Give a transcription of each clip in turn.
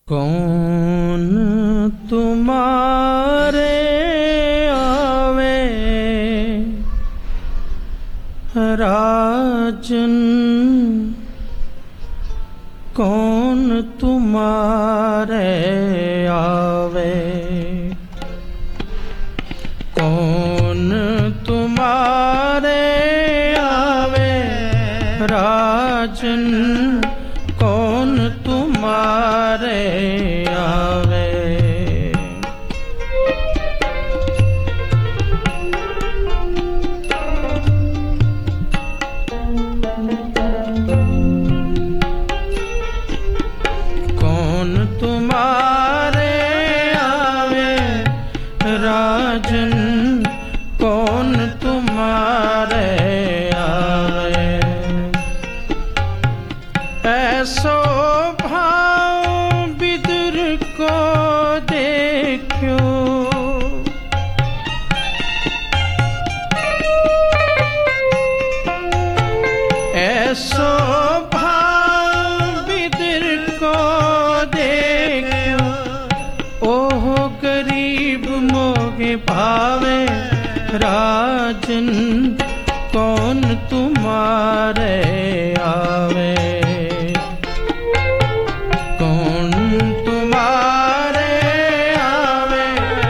कौन तुम्हारे आवे राजन, कौन तुम्हारे आवे, कौन तुम्हारे आवे राजन, कौन तुम्हारे आवे। कौन तुम्हारे आवे राजन, कौन तुम्हारे आवे। ऐसो भाव बिदुर को देखो, ऐसो भाव बिदुर को देखो, ओह गरीब मोगे भावे राजन, कौन तुम्हारे आवे, कौन तुम्हारे आवे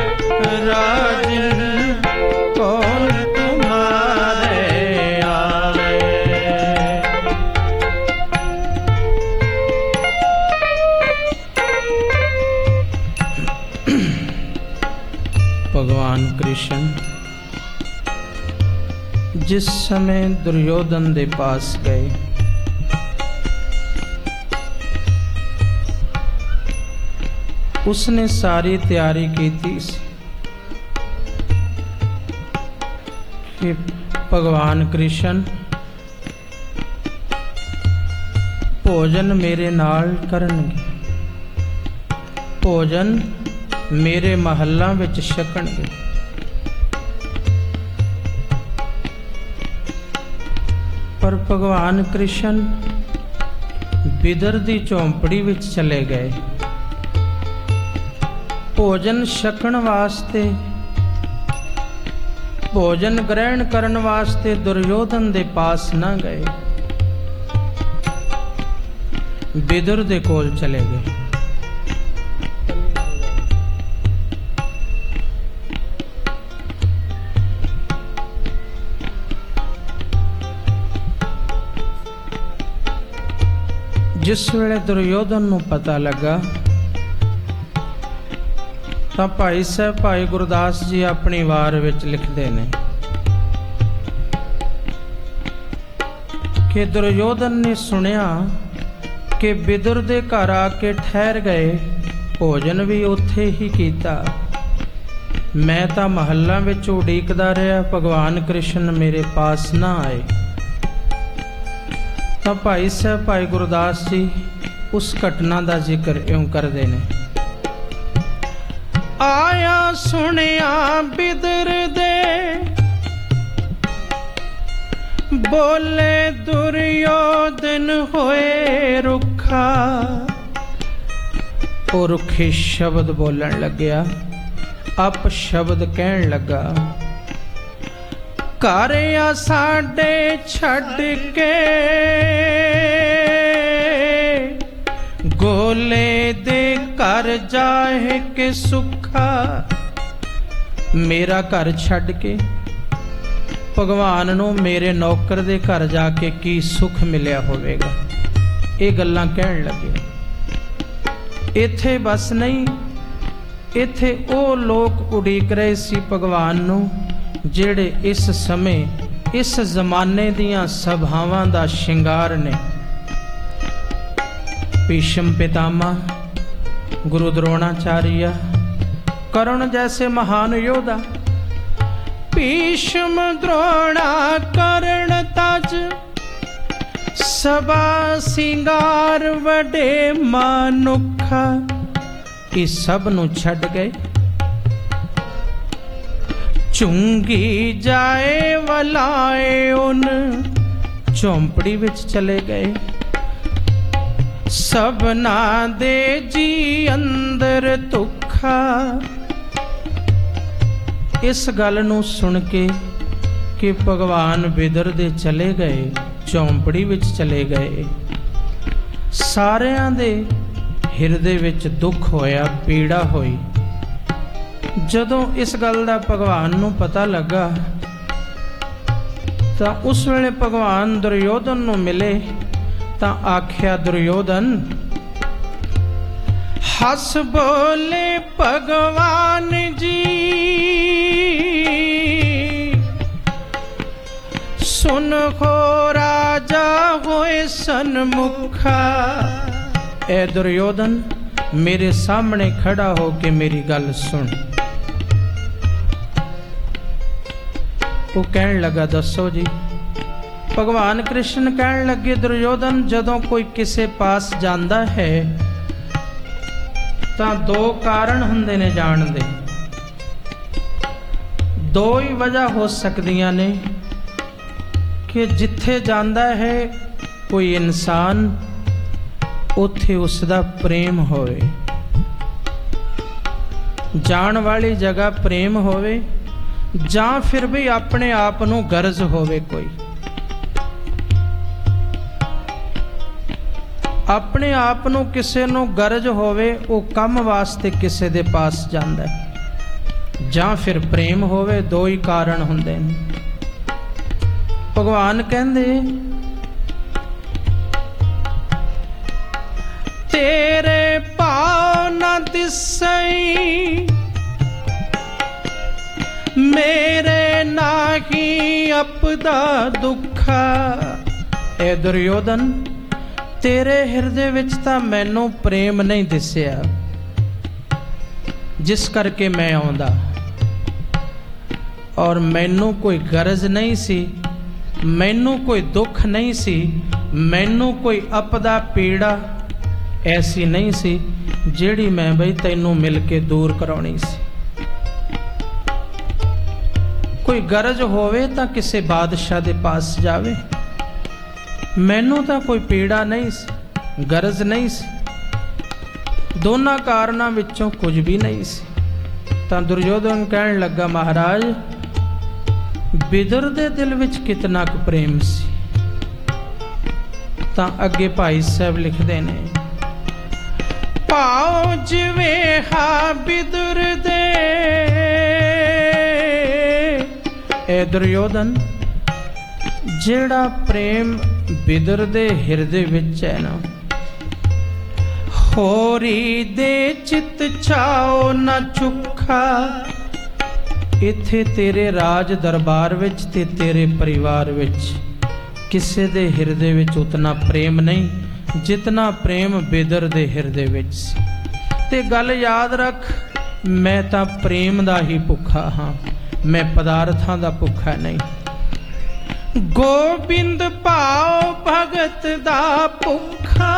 राजन, कौन तुम्हारे आवे। भगवान कृष्ण जिस समय दुर्योधन दे पास गए, उसने सारी तैयारी की थी कि भगवान कृष्ण भोजन मेरे नाल करनगे, भोजन मेरे महल्लां विच छकणगे। पर भगवान कृष्ण बिदर दी झोंपड़ी विच चले गए, भोजन छकण वास्ते, भोजन ग्रहण करन वास्ते दुर्योधन दे पास ना गए, बिदुर दे कोल चले गए। जिस वेले दुर्योधन नूं पता लगा तां भाई साहब भाई गुरदास जी अपनी वार विच लिखदे ने कि दुर्योधन ने सुनिया कि बिदुर दे घर आके ठहर गए, भोजन भी उत्थे ही कीता, मैं तां महल्लां विच उड़ीकदा रहा, भगवान कृष्ण मेरे पास ना आए। तो भाई साहब भाई गुरदास जी उस घटना का जिक्र इउं करदे ने, आया सुनिया बिदुर दे बोले दुर्योधन होए रुखा। वो रुखे शब्द बोलन लग्या, अप शब्द कहन लगा, घर आ साडे छड़ के गोले दे घर जाए के सुखा। मेरा घर छड़ के भगवान नूं मेरे नौकर दे घर जाके की सुख मिलिया होवेगा, ये गल्लां कहण लगे। इत्थे बस नहीं, इत्थे ओ लोग उड़ीक रहे सी भगवान नूं ਜਿਹੜੇ इस समय इस जमाने दियां सभावां दा शिंगार ने। भीष्म पितामह, गुरु द्रोणाचार्य, कर्ण जैसे महान योद्धा, भीष्म द्रोणा कर्ण तज सभा सिंगार वडे मानुखा, इस सब नूं छड्ड गए, चुंगी जाए वलाए उन झोंपड़ी विच चले गए। सबना दे जी अंदर दुखा। इस गल नूं सुन के कि भगवान बिदर दे चले गए, झोंपड़ी विच चले गए, सारियां दे हिरदे विच दुख होया, पीड़ा होई। जदों इस गल दा भगवान नूं पता लगा तां उस वेले भगवान दुर्योधन नूं मिले तां आख्या, दुर्योधन हस बोले भगवान जी, सुन हो राजा होए सन्मुखा। ए दुर्योधन, मेरे सामने खड़ा हो के मेरी गल सुन। वो कहन लगा, दसो जी। भगवान कृष्ण कहन लगे, दुर्योधन जदों कोई किसे पास जांदा है तां दो कारण हुंदे ने जाण दे। दो ही वजह हो सकदियां ने कि जिथे जांदा है कोई इंसान, उथे उसदा प्रेम होवे, जाण वाली जगह प्रेम होवे, जां फिर भी अपने आप नूं गरज होवे। कोई अपने आप नूं किसे नूं गरज होवे, वो कम वास्ते किसे दे पास जांदा है, जां फिर प्रेम होवे। दो ही कारण हुंदे ने। भगवान कहंदे, तेरे पाँव न दिसई, मेरे नाही अपदा दुखा। ए दुर्योधन, तेरे हिरदे विच तां मैनू प्रेम नहीं दिसिया, जिस करके मैं आउंदा, और मैनू कोई गरज नहीं सी, मैनू कोई दुख नहीं सी, मैनू कोई अपदा पीड़ा ऐसी नहीं सी जिहड़ी मैं बई तैनू मिल के दूर कराउणी सी। कोई गरज होवे तां किसे बादशाह दे पास जावे, मैनू तां कोई पीड़ा नहीं सी, गरज नहीं सी, दोनों कारणों विचों कुछ भी नहीं सी। तां दुर्योधन कहन लगा, महाराज बिदर दे दिल विच कितना क प्रेम सी। तां अगे भाई साहब लिखदे ने, पाओ जिवे हा बिदर दे। ए दुर्योधन, जेड़ा प्रेम बिदर दे हिरदे विच है ना, होरी दे चित छाओ न चुखा। इथे तेरे राज दरबार विच ते तेरे परिवार विच किसे दे हिरदे विच उतना प्रेम नहीं जितना प्रेम बिदर दे हिरदे विच सी। ते गल याद रख, मैं तां प्रेम दा ही भुखा हाँ, मैं पदार्थां दा भुखा नहीं। गोबिंद पाओ भगत दा भुखा,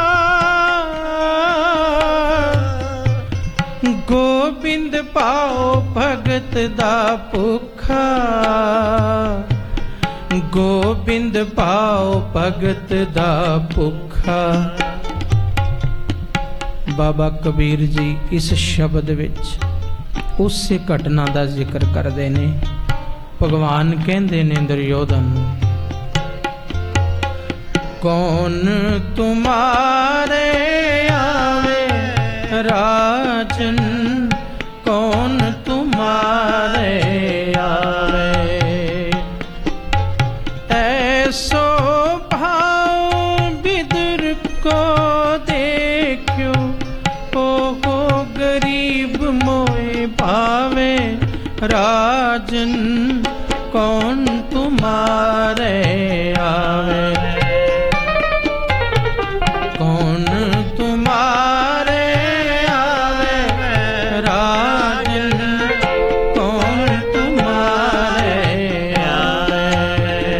गोबिंद पाओ भगत दा भुखा, गोबिंद पाओ भगत दा भुखा। बाबा कबीर जी इस शब्द विच उस घटना दा जिक्र करदे ने। भगवान कहंदे ने दुर्योधन, कौन तुम्हारे आवे राजन, कौन तुम्हारे आवे, ऐसो भाव बिदर को देखो, हो गरीब मोए भावे राजन, कौन तुम्हारे आवे, कौन तुम्हारे आवे राजन, कौन तुम्हारे आवे।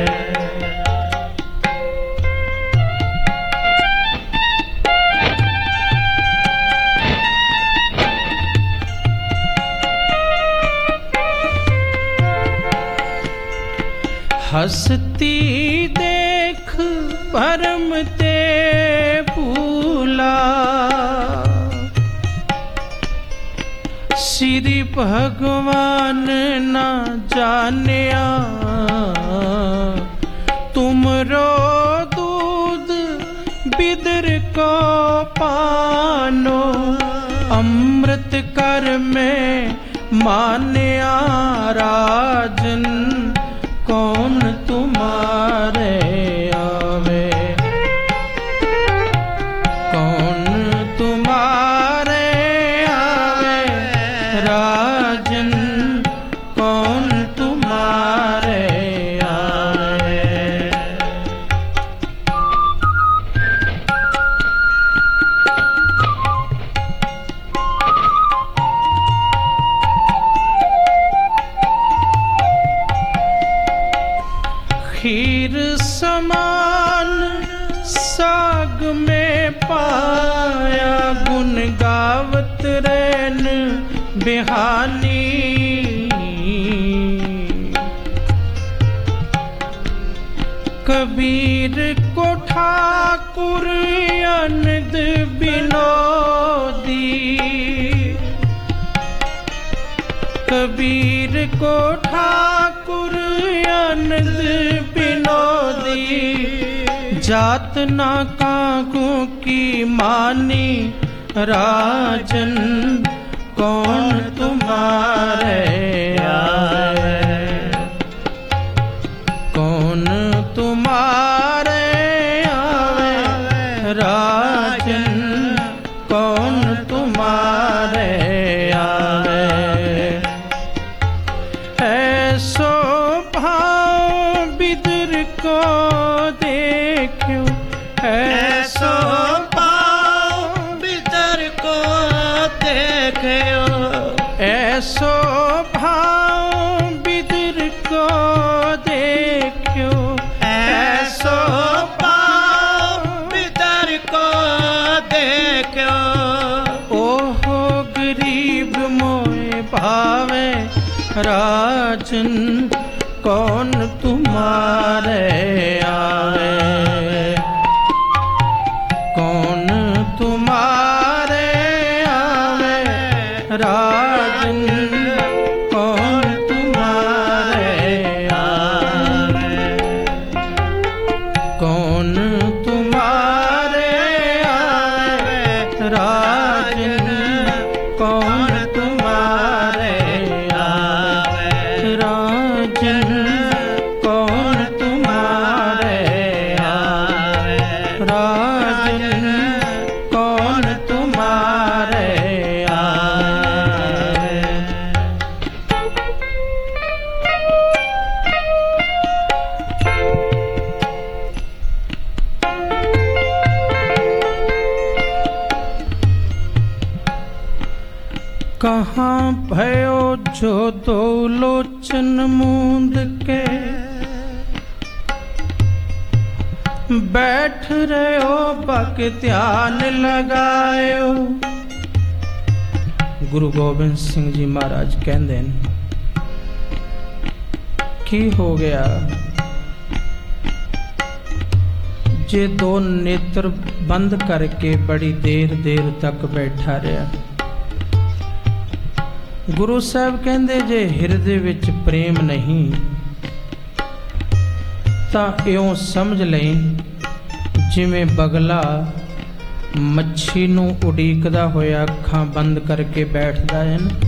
हसती देख भरम ते भूला, श्री भगवान ना जानिया तुमरो दूध बिदर को पानो अमृत कर में मान्या राजन कौन तुम्हारे आवे कौन तुम्हारे आवे राजन कौन तुम्हारे आवे। खीर समान साग में पाया गुन गावत रैन बिहानी कबीर को ठाकुर अनद बिनोदी कबीर को ठाकुर अनद बिनोदी जात ना कागू की मानी राजन कौन तुम्हारे आए कौन तुम्हारे आवे राजन कौन तुम्हारे आवे। ऐसो भाव बिदर को देखो ऐसो भाव बिदर को देखो ऐसो भाव बिदर को देखो ऐसो भाव बिदर को देखो ओहो गरीब मोए भावे राजन कौन तुम्हारे आवे कौन तुम्हारे आवे राजन कौन तुम्हारे आवे कौन तुम्हारे आवे राजन कौन तुम्हारे आवे राजन कौन तुम्हारे आवे राजन कौन तुम्हारे आवे। कहाँ भयो जो दो लोचन मूंद के बैठ रहे हो बक ध्यान लगायो। गुरु गोबिंद सिंह जी महाराज कहते हैं की हो गया जे दो नेत्र बंद करके बड़ी देर देर तक बैठा रहा। गुरु साहब कहते जे हिरदे विच प्रेम नहीं तां इउं समझ लें जिवें बगला मच्छी नूं उड़ीकदा होया अखां बंद करके बैठदा है ना।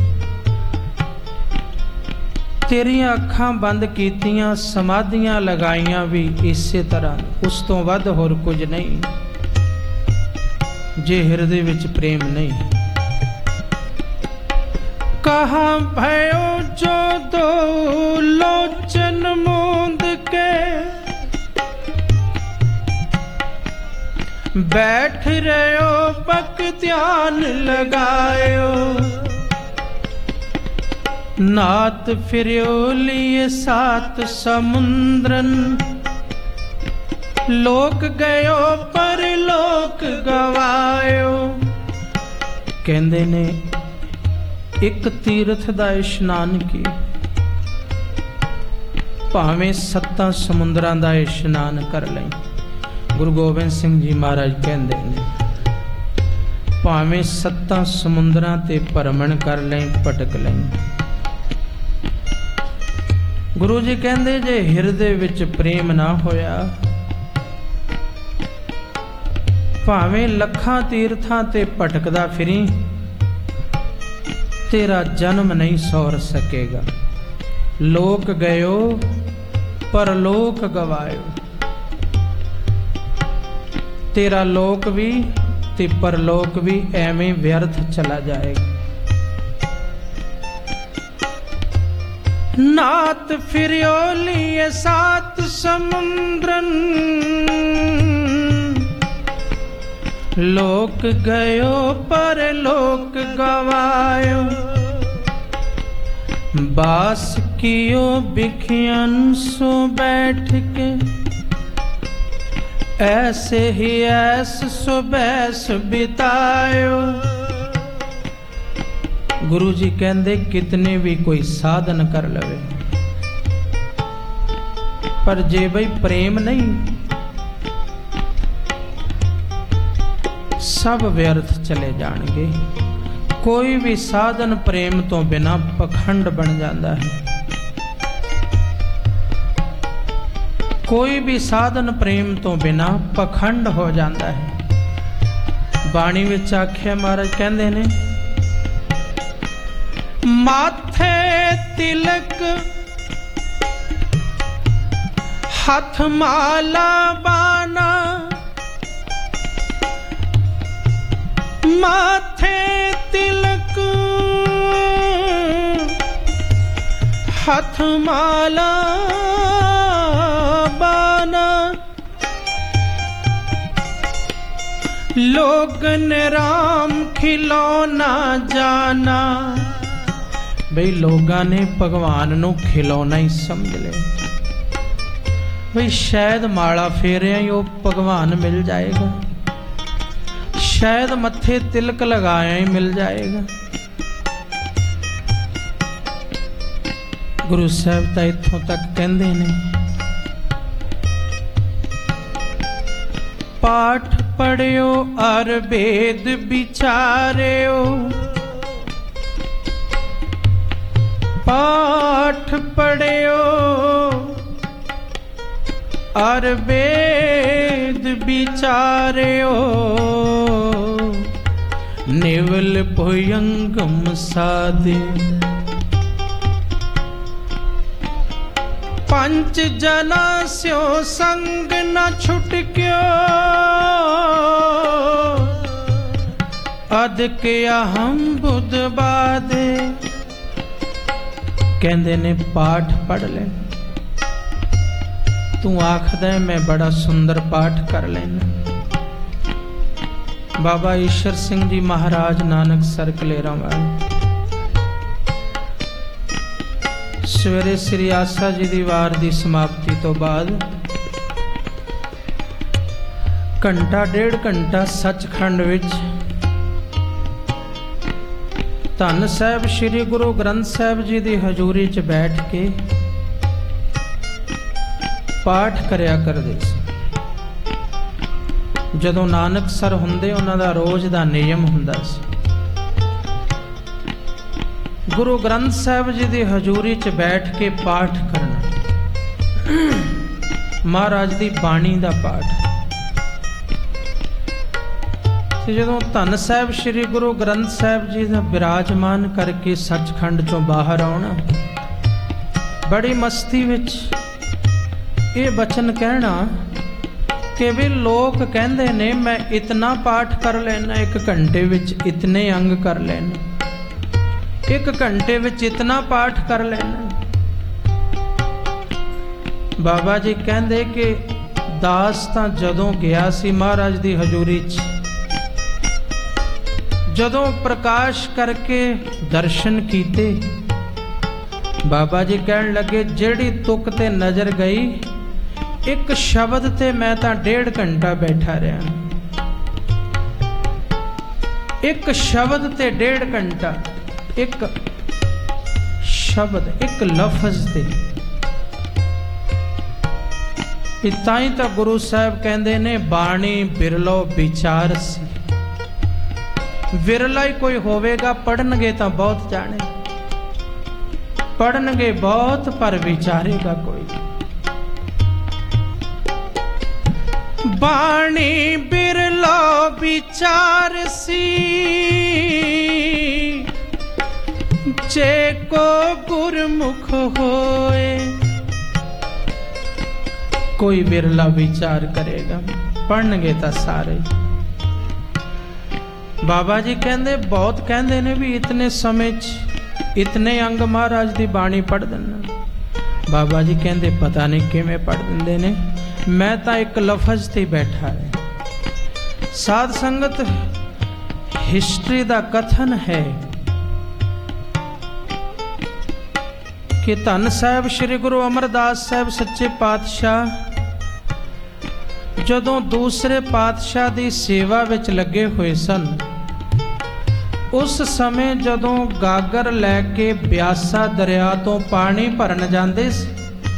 तेरियां अखां बंद कीतियां समाधियां लगाइयां भी इसे तरह उस तो वध होर कुछ नहीं जे हिरदे विच प्रेम नहीं। कहाँ भयो जो दो लोचन मूंद के बैठ रहो बक ध्यान लगायो। नात फिरियो लिए सात समुद्रन लोक गयो पर लोक गवायो। कहंदे ने एक तीर्थ दा इशनान की भावें सत्तां समुद्रां दा इशनान कर लें। गुरु गोबिंद सिंह जी महाराज कहंदे ने ਭਾਵੇਂ ਸੱਤਾਂ ਸਮੁੰਦਰਾਂ ਤੇ ਭਰਮਣ ਕਰ ਲੈ ਭਟਕ ਲੈ। ਗੁਰੂ ਜੀ ਕਹਿੰਦੇ ਜੇ ਹਿਰਦੇ ਵਿੱਚ ਪ੍ਰੇਮ ਨਾ ਹੋਇਆ, ਭਾਵੇਂ ਲੱਖਾਂ ਤੀਰਥਾਂ ਤੇ ਭਟਕਦਾ ਫਿਰੀ, तेरा जन्म नहीं सौर सकेगा। लोक गयो परलोक गवायो, तेरा लोक भी ते परलोक भी एवें व्यर्थ चला जाएगा। नात फिरियो लिए सात समुद्रन, लोक गयो परलोक गवायो। बास कियो बिखियन सो बैठ के, ऐसे ही ऐस सो बैस बितायो। गुरु जी कहते कितने भी कोई साधन कर लवे, पर जे भाई प्रेम नहीं, सब व्यर्थ चले जाएंगे। कोई भी साधन प्रेम तो बिना पखंड बन जाता है। कोई भी साधन प्रेम तो बिना पखंड हो जाता है। बाणी विच आख्या महाराज कहते ने, माथे तिलक हथ माला बाना, माथे तिलक हथ माला बाना, लोगन राम खिलौना जाना। बई लोगां ने भगवान नू खिलौना ही समझ लिया। बई शायद माला फेरिया ही वो भगवान मिल जाएगा, शायद मत्थे तिलक लगाया ही मिल जाएगा। गुरु साहब तो इत्थों तक कहते ने, पाठ पढ़ियो अर वेद विचारियो, पाठ पढ़ियो अर वेद विचारियो, निवल भुयंगम साधे। पंच जना स्यो संग न छुटक्यो, अदक अहम बुध बादे। कहंदे ने पाठ पढ़ ले, तू आखदा मैं बड़ा सुंदर पाठ कर लेना। बाबा ईश्वर सिंह जी महाराज नानक सर कलेरा वाले सवेरे श्री आसा जी दी वार दी समाप्ति तो बाद घंटा डेढ़ घंटा सचखंड विच धन साहब श्री गुरु ग्रंथ साहब जी दी हजूरी च बैठ के पाठ करया करदे सी। जदों नानक सर हुंदे उन्हां दा रोज दा नियम हुंदा सी, गुरु ग्रंथ साहब जी दी हजूरी च बैठ के पाठ करना, महाराज दी बाणी दा पाठ। ते जदों धन साहब श्री गुरु ग्रंथ साहब जी दा विराजमान करके सचखंड चों बाहर आउणा, बड़ी मस्ती विच ये बचन कहना कि भी लोग कहते ने मैं इतना पाठ कर लेना, एक घंटे विच इतने अंग कर लेना, एक घंटे विच इतना पाठ कर लेना। बाबा जी कहते कि दास तां जदों गया सी महाराज दी हजूरी च, जदों प्रकाश करके दर्शन कीते, बाबा जी कहन लगे जेड़ी तुक ते नजर गई, एक शब्द ते मैं तां 1.5 घंटा बैठा रहा, एक शब्द ते 1.5 घंटा, एक शब्द एक लफज ते। ताई तो गुरु साहब कहते ने बाणी बिरलो विचार सी, ਵਿਰਲਾ ਹੀ ਕੋਈ ਹੋਵੇਗਾ। ਪੜਨਗੇ ਤਾਂ ਬਹੁਤ ਜਾਣੇ, ਪੜਨਗੇ ਬਹੁਤ ਪਰ ਵਿਚਾਰੇਗਾ ਕੋਈ। ਬਾਣੀ ਬਿਰਲਾ ਵਿਚਾਰਸੀ, ਜੇ ਕੋ ਗੁਰਮੁਖ ਹੋਏ। ਕੋਈ ਬਿਰਲਾ ਵਿਚਾਰ ਕਰੇਗਾ, ਪੜਨਗੇ ਤਾਂ ਸਾਰੇ। ਬਾਬਾ ਜੀ ਕਹਿੰਦੇ, ਬਹੁਤ ਕਹਿੰਦੇ ਨੇ ਵੀ ਇਤਨੇ ਸਮੇਂ 'ਚ ਇਤਨੇ ਅੰਗ ਮਹਾਰਾਜ ਦੀ ਬਾਣੀ ਪੜ੍ਹ ਦਿੰਦਾ। ਬਾਬਾ ਜੀ ਕਹਿੰਦੇ ਪਤਾ ਨਹੀਂ ਕਿਵੇਂ ਪੜ੍ਹ ਦਿੰਦੇ ਨੇ, ਮੈਂ ਤਾਂ ਇੱਕ ਲਫ਼ਜ਼ ਤੇ ਬੈਠਾ ਹੈ। ਸਾਧ ਸੰਗਤ, ਹਿਸਟਰੀ ਦਾ ਕਥਨ ਹੈ ਕਿ ਧੰਨ ਸਾਹਿਬ ਸ੍ਰੀ ਗੁਰੂ ਅਮਰਦਾਸ ਸਾਹਿਬ ਸੱਚੇ ਪਾਤਸ਼ਾਹ ਜਦੋਂ ਦੂਸਰੇ ਪਾਤਸ਼ਾਹ ਦੀ ਸੇਵਾ ਵਿੱਚ ਲੱਗੇ ਹੋਏ ਸਨ, ਉਸ ਸਮੇਂ ਜਦੋਂ ਗਾਗਰ ਲੈ ਕੇ ਬਿਆਸਾ ਦਰਿਆ ਤੋਂ ਪਾਣੀ ਭਰਨ ਜਾਂਦੇ ਸੀ,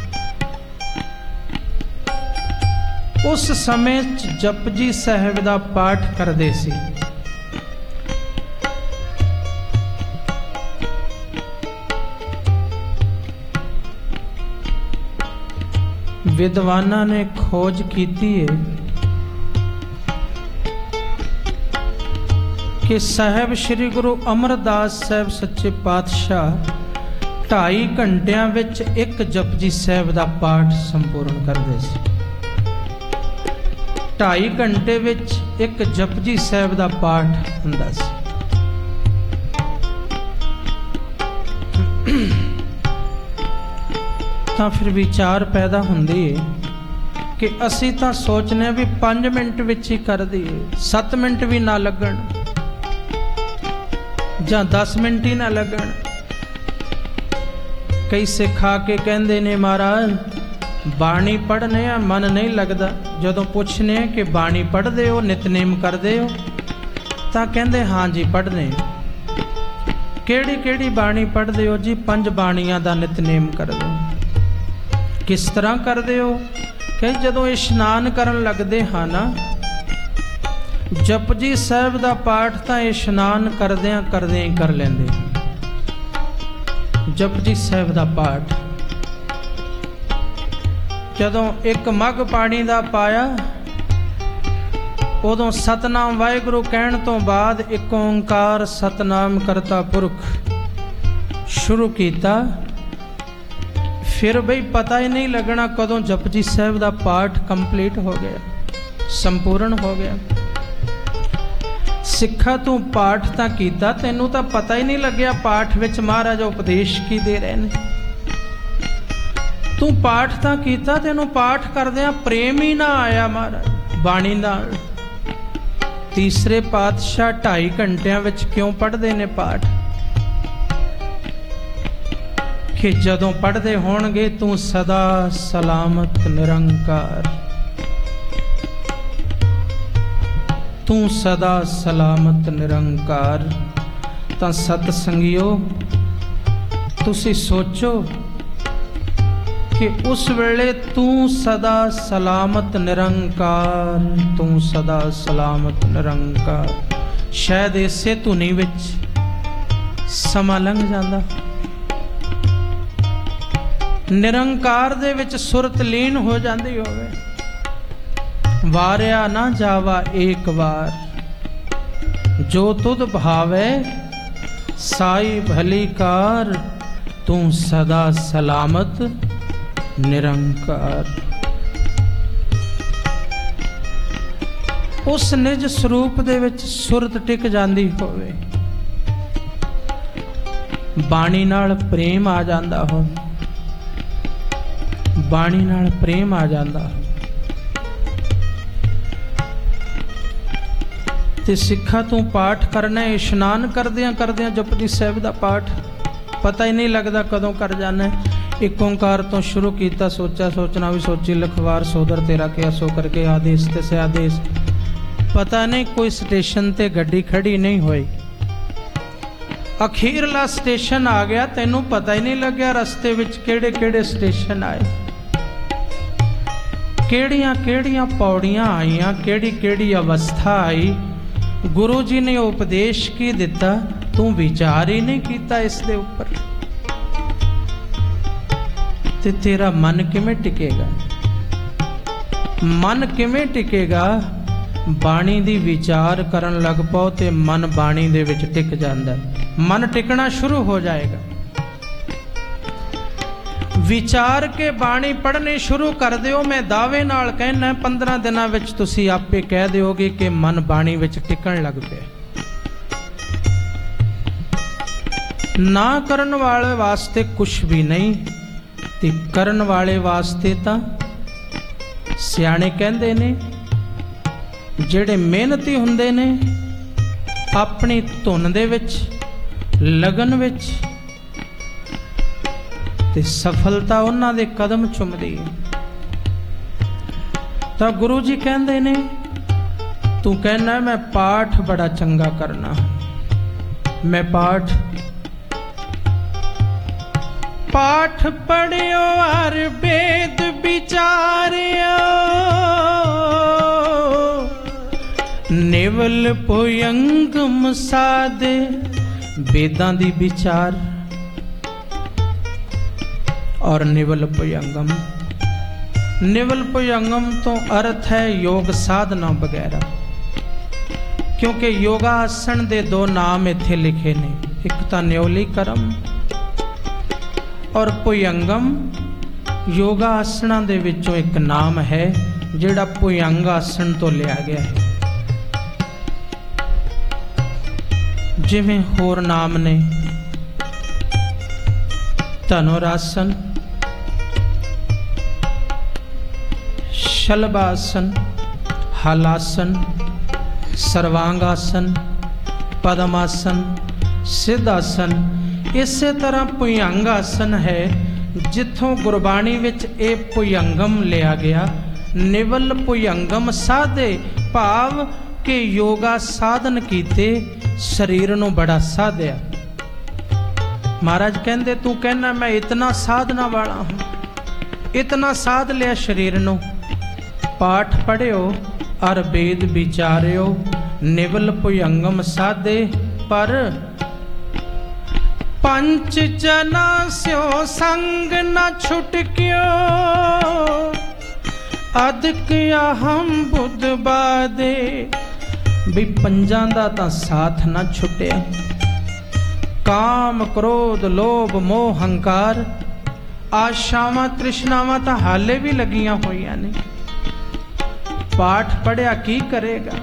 ਉਸ ਸਮੇਂ ਜਪਜੀ ਸਾਹਿਬ ਦਾ ਪਾਠ ਕਰਦੇ ਸੀ। ਵਿਦਵਾਨਾਂ ਨੇ ਖੋਜ ਕੀਤੀ ਹੈ ਕਿ ਸਾਹਿਬ ਸ੍ਰੀ ਗੁਰੂ ਅਮਰਦਾਸ ਸਾਹਿਬ ਸੱਚੇ ਪਾਤਸ਼ਾਹ 2.5 ਘੰਟਿਆਂ ਵਿੱਚ ਇੱਕ ਜਪਜੀ ਸਾਹਿਬ ਦਾ ਪਾਠ ਸੰਪੂਰਨ ਕਰਦੇ ਸੀ। 2.5 ਘੰਟੇ ਵਿੱਚ ਇੱਕ ਜਪਜੀ ਸਾਹਿਬ ਦਾ ਪਾਠ ਹੁੰਦਾ ਸੀ। ਤਾਂ ਫਿਰ ਵਿਚਾਰ ਪੈਦਾ ਹੁੰਦੀ ਹੈ ਕਿ ਅਸੀਂ ਤਾਂ ਸੋਚਨੇ ਵੀ 5 ਮਿੰਟ ਵਿੱਚ ਹੀ ਕਰ ਦਈਏ, 7 ਮਿੰਟ ਵੀ ਨਾ ਲੱਗਣ ਜਾਂ 10 ਮਿੰਟ ਹੀ ਨਾ ਲੱਗਣ। ਕਈ ਸਿੱਖ ਆ ਕੇ ਕਹਿੰਦੇ ਨੇ ਮਹਾਰਾਜ ਬਾਣੀ ਪੜ੍ਹਨੇ ਆ, ਮਨ ਨਹੀਂ ਲੱਗਦਾ। ਜਦੋਂ ਪੁੱਛਨੇ ਕਿ ਬਾਣੀ ਪੜ੍ਹਦੇ ਹੋ, ਨਿਤਨੇਮ ਕਰਦੇ ਹੋ, ਤਾਂ ਕਹਿੰਦੇ ਹਾਂ ਜੀ ਪੜ੍ਹਨੇ। ਕਿਹੜੀ ਕਿਹੜੀ ਬਾਣੀ ਪੜ੍ਹਦੇ ਹੋ ਜੀ? 5 ਬਾਣੀਆਂ ਦਾ ਨਿਤਨੇਮ ਕਰਦੇ। ਕਿਸ ਤਰ੍ਹਾਂ ਕਰਦੇ ਹੋ? ਕਿ ਜਦੋਂ ਇਸ਼ਨਾਨ ਕਰਨ ਲੱਗਦੇ ਹਾਂ ਨਾ, ਜਪਜੀ ਸਾਹਿਬ ਦਾ ਪਾਠ ਤਾਂ ਇਸ਼ਨਾਨ ਕਰਦਿਆਂ ਕਰਦਿਆਂ ਹੀ ਕਰ ਲੈਂਦੇ। ਜਪਜੀ ਸਾਹਿਬ ਦਾ ਪਾਠ ਜਦੋਂ ਇੱਕ ਮੱਗ ਪਾਣੀ ਦਾ ਪਾਇਆ, ਉਦੋਂ ਸਤਨਾਮ ਵਾਹਿਗੁਰੂ ਕਹਿਣ ਤੋਂ ਬਾਅਦ ਇੱਕ ਓਂਕਾਰ ਸਤਨਾਮ ਕਰਤਾ ਪੁਰਖ ਸ਼ੁਰੂ ਕੀਤਾ। ਫਿਰ ਬਈ ਪਤਾ ਹੀ ਨਹੀਂ ਲੱਗਣਾ ਕਦੋਂ ਜਪਜੀ ਸਾਹਿਬ ਦਾ ਪਾਠ ਕੰਪਲੀਟ ਹੋ ਗਿਆ, ਸੰਪੂਰਨ ਹੋ ਗਿਆ। ਸਿੱਖਾ ਤੂੰ ਪਾਠ ਤਾਂ ਕੀਤਾ, ਤੈਨੂੰ ਤਾਂ ਪਤਾ ਹੀ ਨਹੀਂ ਲੱਗਿਆ ਪਾਠ ਵਿੱਚ ਮਹਾਰਾਜ ਉਪਦੇਸ਼ ਕੀ ਦੇ ਰਹੇ ਨੇ। ਤੂੰ ਪਾਠ ਤਾਂ ਕੀਤਾ, ਤੈਨੂੰ ਪਾਠ ਕਰਦਿਆਂ ਪ੍ਰੇਮ ਹੀ ਨਾ ਆਇਆ ਮਹਾਰਾਜ ਬਾਣੀ ਨਾਲ। ਤੀਸਰੇ ਪਾਤਸ਼ਾਹ 2.5 ਘੰਟਿਆਂ ਵਿੱਚ ਕਿਉਂ ਪੜ੍ਹਦੇ ਨੇ ਪਾਠ? ਕਿ ਜਦੋਂ ਪੜ੍ਹਦੇ ਹੋਣਗੇ ਤੂੰ ਸਦਾ ਸਲਾਮਤ ਨਿਰੰਕਾਰ, ਤੂੰ ਸਦਾ ਸਲਾਮਤ ਨਿਰੰਕਾਰ। ਤਾਂ ਸਤ ਸੰਗਿਓ, ਤੁਸੀਂ ਸੋਚੋ ਕਿ ਉਸ ਵੇਲੇ ਤੂੰ ਸਦਾ ਸਲਾਮਤ ਨਿਰੰਕਾਰ, ਤੂੰ ਸਦਾ ਸਲਾਮਤ ਨਿਰੰਕਾਰ, ਸ਼ਾਇਦ ਇਸੇ ਧੁਨੀ ਵਿੱਚ ਸਮਾਂ ਲੰਘ ਜਾਂਦਾ। ਨਿਰੰਕਾਰ ਦੇ ਵਿੱਚ ਸੁਰਤ ਲੀਨ ਹੋ ਜਾਂਦੀ ਹੋਵੇ। ਵਾਰਿਆ ਨਾ ਜਾਵਾ ਏਕ ਵਾਰ, ਜੋ ਤੁਧ ਭਾਵੇ ਸਾਈ ਭਲੀ ਕਾਰ, ਤੂੰ ਸਦਾ ਸਲਾਮਤ ਨਿਰੰਕਾਰ। ਉਸ ਨਿਜ ਸਰੂਪ ਦੇ ਵਿੱਚ ਸੁਰਤ ਟਿਕ ਜਾਂਦੀ ਹੋਵੇ, ਬਾਣੀ ਨਾਲ ਪ੍ਰੇਮ ਆ ਜਾਂਦਾ ਹੋਵੇ, ਬਾਣੀ ਨਾਲ ਪ੍ਰੇਮ ਆ ਜਾਂਦਾ। ਤੇ ਸਿੱਖਾ ਤੂੰ ਪਾਠ ਕਰਨਾ, ਇਸ਼ਨਾਨ ਕਰਦਿਆਂ ਕਰਦਿਆਂ ਜਪਜੀ ਸਾਹਿਬ ਦਾ ਪਾਠ ਪਤਾ ਹੀ ਨਹੀਂ ਲੱਗਦਾ ਕਦੋਂ ਕਰ ਜਾਣਾ। ਇੱਕ ਓਂਕਾਰ ਤੋਂ ਸ਼ੁਰੂ ਕੀਤਾ, ਸੋਚਾ ਸੋਚਣਾ ਵੀ ਸੋਚੀ ਲਖਵਾਰ, ਸੋਦਰ ਤੇਰਾ ਕਿਆ ਸੋ ਕਰਕੇ ਆਦੇਸ਼ ਤੇ ਸੇ ਆਦੇਸ਼। ਪਤਾ ਨਹੀਂ ਕੋਈ ਸਟੇਸ਼ਨ ਤੇ ਗੱਡੀ ਖੜੀ ਨਹੀਂ ਹੋਈ, ਅਖੀਰਲਾ ਸਟੇਸ਼ਨ ਆ ਗਿਆ, ਤੈਨੂੰ ਪਤਾ ਹੀ ਨਹੀਂ ਲੱਗਿਆ ਰਸਤੇ ਵਿੱਚ ਕਿਹੜੇ ਕਿਹੜੇ ਸਟੇਸ਼ਨ ਆਏ, ਕਿਹੜੀਆਂ ਕਿਹੜੀਆਂ ਪੌੜੀਆਂ ਆਈਆਂ, ਕਿਹੜੀ ਕਿਹੜੀ ਅਵਸਥਾ ਆਈ। गुरु जी ने उपदेश की दिता, तू विचार ही नहीं किया इस दे उपर, ते तेरा मन किवें टिकेगा? मन किवें टिकेगा? बाणी दी विचार करन लग पाओ ते मन बाणी दे विच टिक जांदा, मन टिकना शुरू हो जाएगा। विचार के बाणी पढ़ने शुरू कर दिओ, मैं दावे नाल कहना 15 दिनां विच तुसीं आपे कह दिओगे कि मन बाणी विच टिकण लग पिया। ना करन वाले वास्ते कुछ भी नहीं, ते करन वाले वास्ते तां सियाणे कहंदे ने, ਜਿਹੜੇ ਮਿਹਨਤੀ ਹੁੰਦੇ ਨੇ ਆਪਣੀ ਧੁਨ ਦੇ ਵਿੱਚ, ਲਗਨ ਵਿੱਚ, ਤੇ ਸਫਲਤਾ ਉਹਨਾਂ ਦੇ ਕਦਮ ਚੁੰਮਦੀ ਹੈ। ਤਾਂ ਗੁਰੂ ਜੀ ਕਹਿੰਦੇ ਨੇ, ਤੂੰ ਕਹਿਣਾ ਮੈਂ ਪਾਠ ਬੜਾ ਚੰਗਾ ਕਰਨਾ, ਮੈਂ ਪਾਠ ਪੜਿਓ ਹਰ ਵੇਦ ਵਿਚਾਰਿਓ, ਨਿਵਲ ਭੁਯੰਗਮ ਸਾਧੇ। वेदां दी विचार और निवल भुजंगम। निवल भुजंगम तो अर्थ है योग साधना वगैरह, क्योंकि योगासन दे दो नाम इत्थे लिखे ने, एक तो न्योली करम और भुजंगम योगासना दे विचों एक नाम है जिहड़ा भुजंगासन तो लिया गया है। जिवें होर नाम ने धनुरासन, शलभासन, हलासन, सर्वांगासन, पद्मासन, सिद्धासन। इस तरह भुजंगासन है जिथों गुरबाणी विच ये भुजंगम लिया गया। निवल भुजंगम साधे भाव के योगा साधन कीते, शरीर नूं बड़ा साधिया। महाराज कहंदे तू कहना मैं इतना साधना वाला हूँ, इतना साध लिया शरीर नूं। पाठ पढ़ियो और वेद विचारियो, निवल भुजंगम साधे पर पंच जना स्यो संग न छुटक्यो, अदक अहम बुध बादे। भी पंजां दा तां साथ ना छुटिया। काम क्रोध लोभ मोह हंकार आशावां तृष्णावां तां हाले भी लगियां होईयां ने। पाठ पढ़िया की करेगा?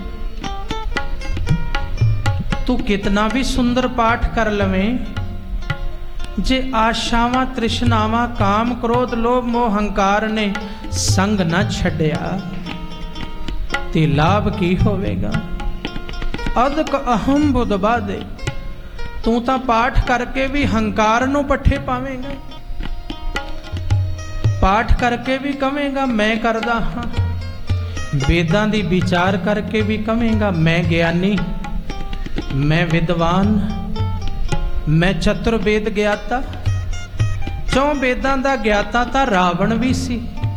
तू कितना भी सुंदर पाठ कर लवें, जे आशावां तृष्णावां काम क्रोध लोभ मोह हंकार ने संग ना छड्डिया ते लाभ की होवेगा? अदक अहम बुध बादे। तू तां पाठ करके भी हंकार नूं पट्ठे पावेंगा, पाठ करके भी कवेंगा मैं करदा हां, वेदां दी विचार करके भी कवेंगा मैं ज्ञानी, मैं विद्वान, मैं चतुर्वेद ज्ञाता। 4 वेदां दा ज्ञाता तां रावण भी सी,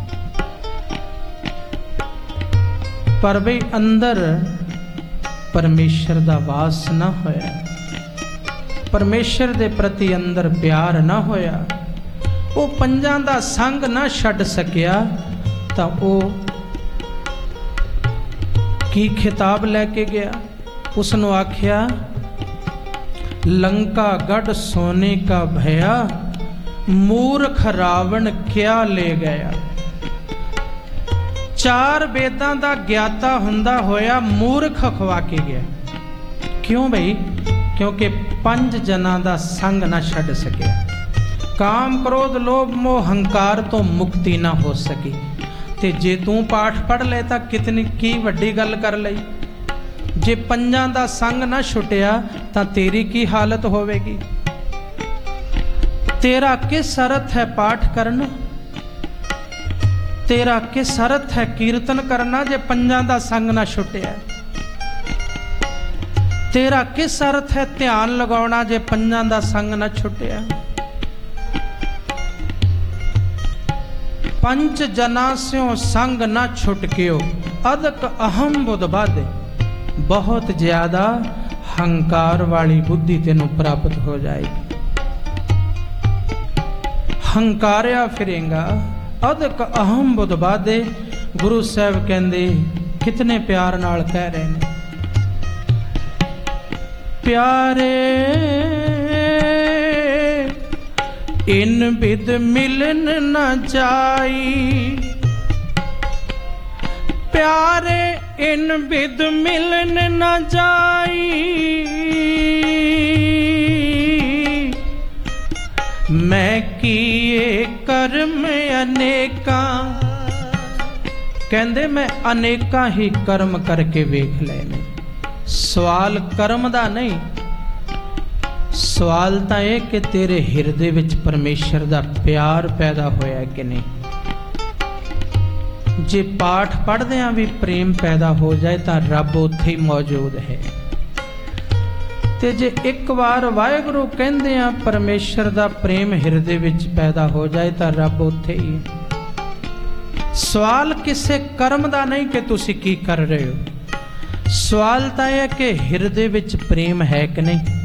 पर भी अंदर परमेश्वर दा वास ना होया, परमेश्वर दे प्रति अंदर प्यार ना होया, वो पंजां दा संग ना छड्ड सकिया। तां वो की खिताब लैके गया? उसनों आख्या लंका गढ़ सोने का भया, मूर्ख रावण क्या ले गया। 4 वेदां दा ज्ञाता हुंदा होया मूर्ख खवा के गया। क्यों भाई? क्योंकि 5 जना दा संग ना छड्ड सकिया। काम क्रोध लोभ मोह हंकार तो मुक्ति ना हो सकी। ते जे तू पाठ पढ़ ले तां कितनी की वड्डी गल कर लई। जे 5 दा संग ना छुटिया तां तेरी की हालत होवेगी? तेरा किस अर्थ है पाठ करना? तेरा किस अर्थ है कीर्तन करना जे 5 दा संग ना छुटिया? तेरा किस अर्थ है ध्यान लगाउणा जे 5 दा संग ना छुटिया? 5 जना स्यों संग ना छुटकियो, अदक अहम बुध बाधे। बहुत ज्यादा हंकार वाली बुद्धि तेनों प्राप्त हो जाएगी। हंकारिया फिरेगा अधक अहम बुध बाधे। गुरु साहब कहते कितने प्यार नाल कह रहे हैं, प्यारे इन बिद मिलन न जाई, प्यारे इन बिद मिलन न जाई, मैं किए कर्म अनेका। कहंदे मैं अनेका ही कर्म करके वेख लेने। सवाल कर्म दा नहीं, सवाल तां यह कि तेरे हिरदे विच परमेश्वर दा प्यार पैदा होया कि नहीं। जे पाठ पढ़दियां भी प्रेम पैदा हो जाए तो रब उत्थे ही मौजूद है। ते जे एक बार वाहिगुरू कहंदे आ परमेश्वर दा प्रेम हिरदे विच पैदा हो जाए तो रब उत्थे ही। सवाल किसे कर्म दा नहीं कि तुसी की कर रहे हो, सवाल तां यह कि हिरदे विच प्रेम है कि नहीं,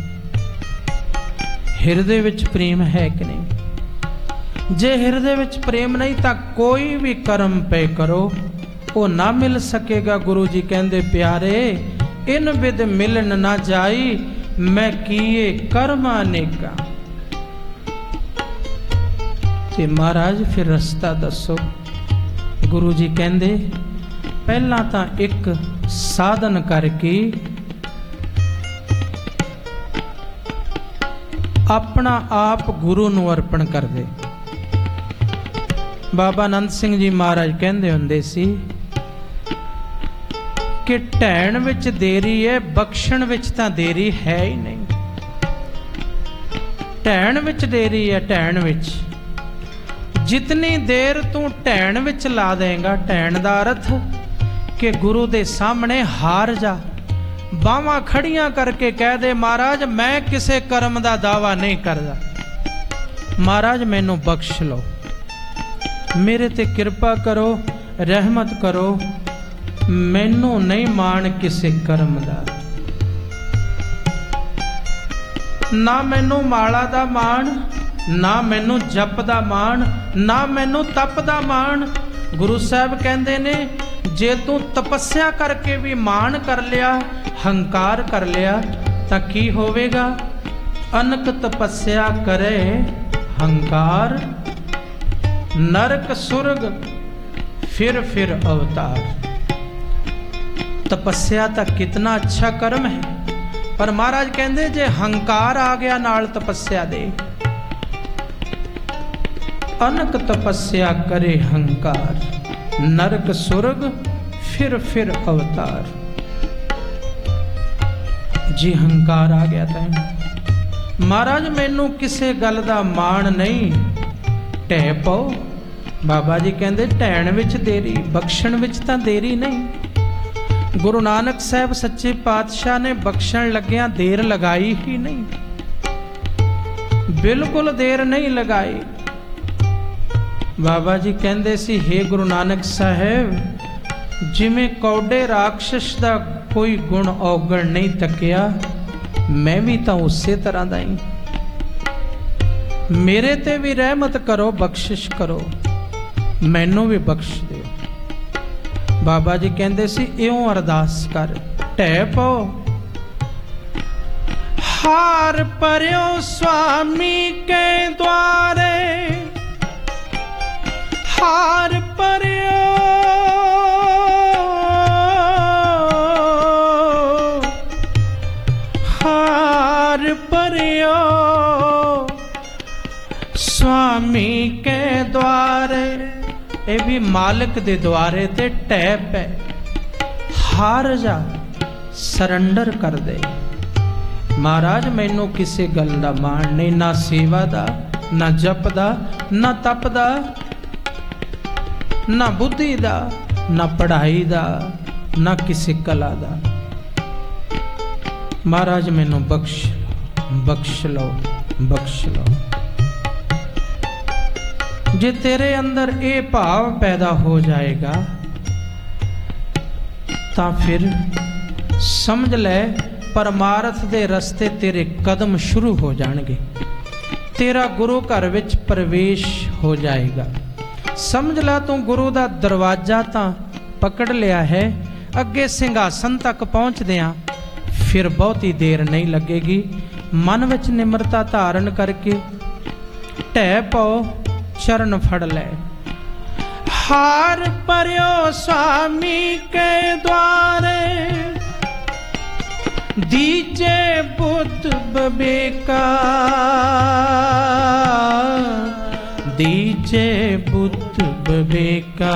हिरदे विच प्रेम है कि नहीं। जे हिरदे विच प्रेम नहीं तो कोई भी कर्म पे करो वो ना मिल सकेगा। गुरु जी कहंदे प्यारे इन विद मिलन ना जाई, मैं किए कर्म अनेका। ते महाराज फिर रस्ता दसो। गुरु जी कहंदे पहला तां एक साधन करके अपना आप गुरु नूं अर्पण कर दे। बाबा आनंद सिंह जी महाराज कहंदे हुंदे सी कि ढैण विच देरी है, बख्शण विच तां देरी है ही नहीं। ढैण विच देरी है, ढैण विच जितनी देर तू ढैण विच ला देगा, ढैण दा अर्थ कि गुरु दे सामने हार जा, बावां खड़ियां करके कह दे महाराज मैं किसे कर्म दा दावा नहीं करदा, महाराज मैनू बख्श लो, मेरे ते कृपा करो, रहमत करो, मैनू नहीं मान किसे कर्म दा, ना मैनू माला दा मान, ना मैनू जप दा मान, ना मैनू तप दा मान। गुरु साहब कहंदे ने जे तू तपस्या करके भी मान कर लिया, हंकार कर लिया तां की होवेगा। अनक तपस्या करे हंकार, नरक सुरग फिर अवतार। तपस्या तो कितना अच्छा कर्म है, पर महाराज कहंदे जे हंकार आ गया नाल तपस्या दे। अनक तपस्या करे हंकार, नरक सुरग फिर अवतार। जी हंकार आ गया था महाराज मैनू किसे गल दा मान नहीं, ढह पाओ। बाबा जी कहंदे ढैण विच देरी, बख्शण विच तां देरी नहीं। गुरु नानक साहब सच्चे पातशाह ने बख्शण लग्या देर लगाई ही नहीं, बिल्कुल देर नहीं लगाई। बाबा जी कहंदे सी हे गुरु नानक साहब जिवें कौडे राक्षस दा कोई गुण औगण नहीं तकिया, मैं भी तां उसे तरह दा ही, मेरे ते भी रहमत करो, बख्शिश करो, मैनू भी बख्श दे। बाबा जी कहंदे सी इउं अरदास कर, ढह पाओ। हार पर्यो स्वामी के द्वारे, हार पर्यो, हार पर्यो स्वामी के द्वारे। ये भी मालिक दे द्वारे ते टह पै, हार जा, सरंडर कर दे। महाराज मैनू किसी गल दा मान नहीं, ना सेवा दा, ना जप दा, ना तप दा, ना बुद्धि दा, ना पढ़ाई दा, ना किसी कला दा। महाराज मैनू बख्श बख्श लो, बख्श लो। जे तेरे अंदर ये भाव पैदा हो जाएगा तो फिर समझ ले परमार्थ दे रस्ते तेरे कदम शुरू हो जाएंगे, तेरा गुरु घर विच प्रवेश हो जाएगा। समझ ला तू गुरु दा दरवाजा तां पकड़ लिया है, अगे सिंघासन तक पहुँचदियां फिर बहुती देर नहीं लगेगी। मन विच निमरता धारण करके ढह पाओ, चरण फड़ ले। हार पर्यो स्वामी के द्वारे, दीजे बुद्ध बबेका, दीजे बुद्ध बबेका।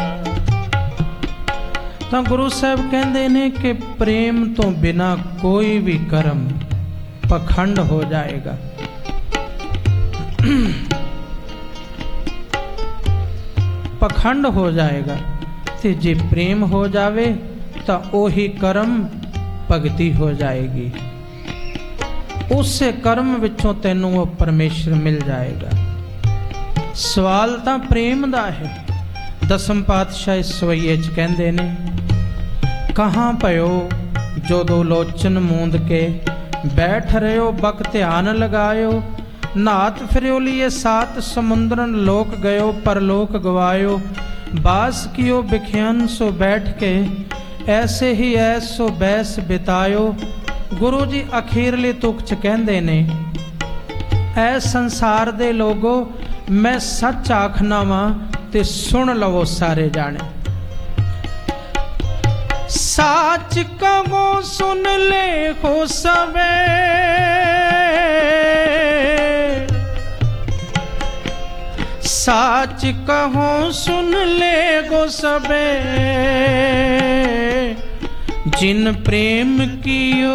तो गुरु साहब कहते ने कि प्रेम तो बिना कोई भी कर्म पखंड हो जाएगा। पखंड हो जाएगा ते जे प्रेम हो जावे तो ओही कर्म भगती हो जाएगी। उस कर्म विचों तैनूं वो परमेश्वर मिल जाएगा। सवाल तां प्रेम दा है। दसम पातशाह इस सवैये च कहंदे ने, कहाँ पयो जो दो लोचन मूंद के, बैठ रहो बक ध्यान लगायो, नात फिरो लिए सात समुद्रन लोक गयो, परलोक गवायो, बास कियो बिख्यान सो बैठ के, ऐसे ही ऐसो बैस बितायो। गुरु जी अखीरले तुक च कहंदे ने, ऐ संसार दे लोगो मैं सच आखना वा ते सुन लवो सारे जाने। साच कहो सुन ले हो सवे, साच कहो सुन ले गो सबे, जिन प्रेम कियो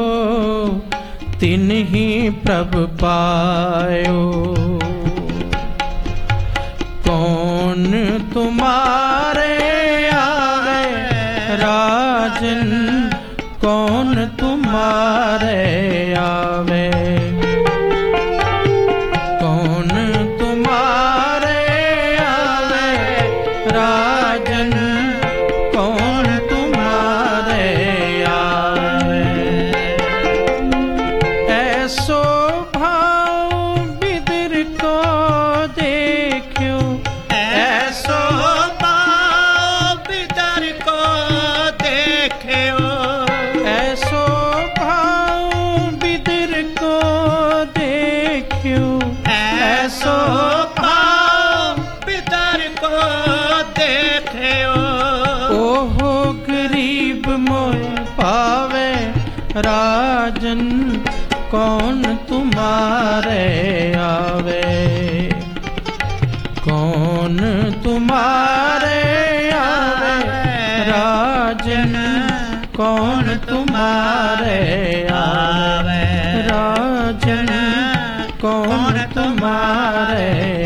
तिन ही प्रभ पायो। कौन तुम्हारे आवे राजन, कौन तुम्हारे आवे, कौन तुम्हारे आवे राजन, कौन तुम्हारे आवे। ऐसो भाव बिदिर को देखियो, ऐसो भाव बिदिर को देखियो, ऐसो भाव बिदिर को देखियो, ऐसो भाव बिदिर को देखियो। ओहो गरीब मोह पावे राजन, कौन तुम्हारे आवे, कौन तुम्हारे आवे राजन, कौन तुम्हारे आवे राजन, कौन तुम्हारे